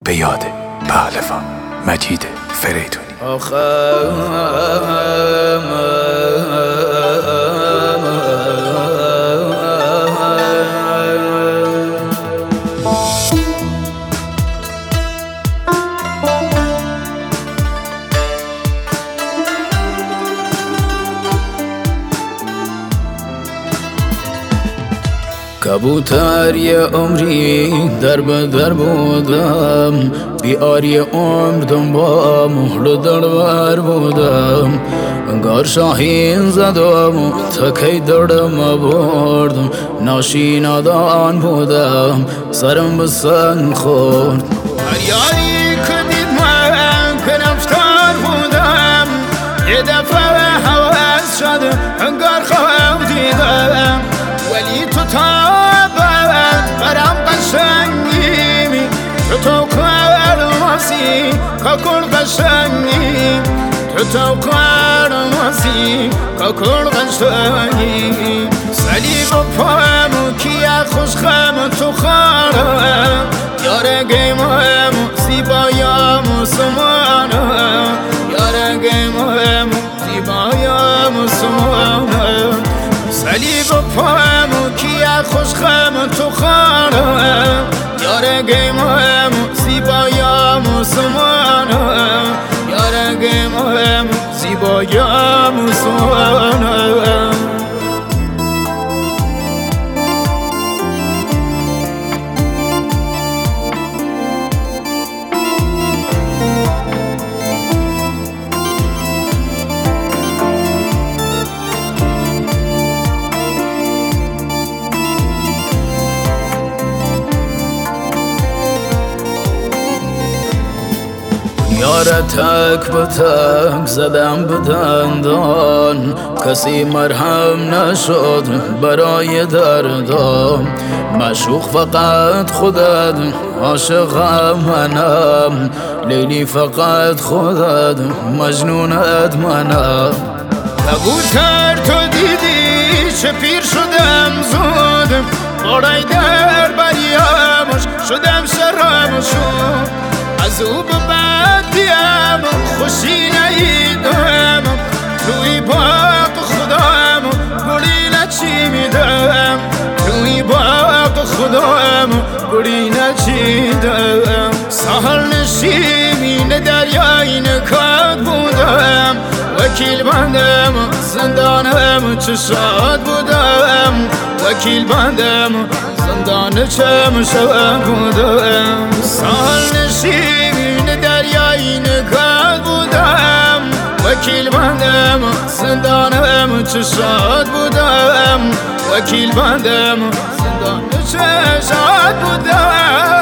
به یاد پهلوان مجید فریدونی. کبوتر یه عمری در به در بودم، بیاری عمر دنبال مهر در بودم. انگار شاهین زدم تکی دردم بردم، ناشینادان بودم سرم به سنگ خورد. یاری که دید من که رفتار بودم، یه دفعه حواس شد انگار خواب دیدم. ولی تو تابت برام قشنگی، تو قرماسی کاکل قشنگی، تو قرماسی کاکل قشنگی. صلیب پامو کیا خوشخم تو خارم، یاره گیمم زیبایم سمانم، یاره گیمم زیبایم سمانم. صلیب پامو کیا خوشخم تو خارم، یاره گیمم زیبایم سمانم، یاره گیمم زیبایم سمانم. یاره تک به تک زدم به دندان، کسی مرهم نشد برای دردم. معشوق فقط خودت، عاشقم منم، لیلی فقط خودت، مجنونت منم. کبوتر تو دیدی چه پیر شدم زود، بارای در بریامش شدم شرمشون. از او به بدیم خوشی نیدم، توی باغ خودم گلی نچیدم، توی باغ خودم گلی نچیدم. ساحل نشین دریای نکات بودم، وکیل بندم زندانم چه شاد بودم، وکیل بندم زندان چه شاد بودم. ساحل نشین دریای نکات بودم، وکیل بندم زندانم چه شاد بودم، وکیل بندم زندان چه شاد بودم.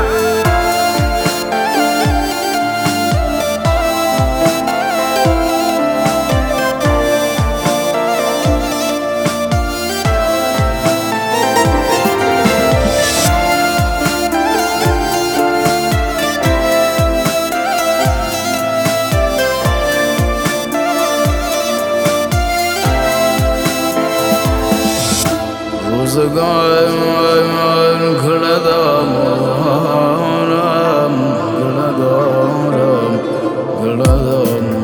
روزگار گل دارم، گل دارم، گل دارم.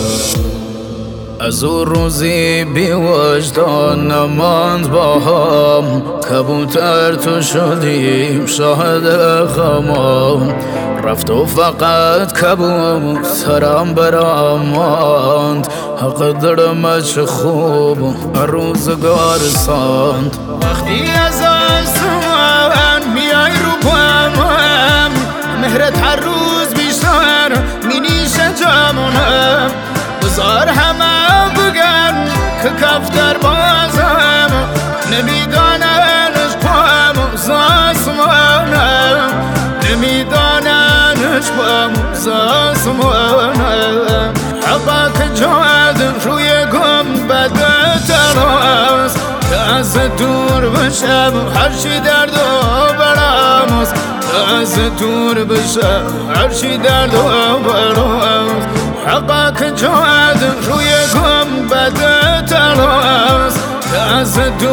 از او روزی بی وجدان نماند با هم، کبوتر تو شدیم شاهد غمام. رفت و فقط کبوترم برام ماند، حق دارم چه خوب روزگار ساند. وقتی از آسمان میای رو پامم، مهرت هر روز بیشتر مینیشه جامونم. بذار همه بگن که کفتر بازم، نمیداننش پام زاسمانم، نمیداننش پام زاسمانم. حقا که جاد روی گنبد تراست، که از دور بشم هرچی درد و برامست، که از دور بشم هرچی درد و برامست. حقا که جاد روی گنبد تراست، که از دور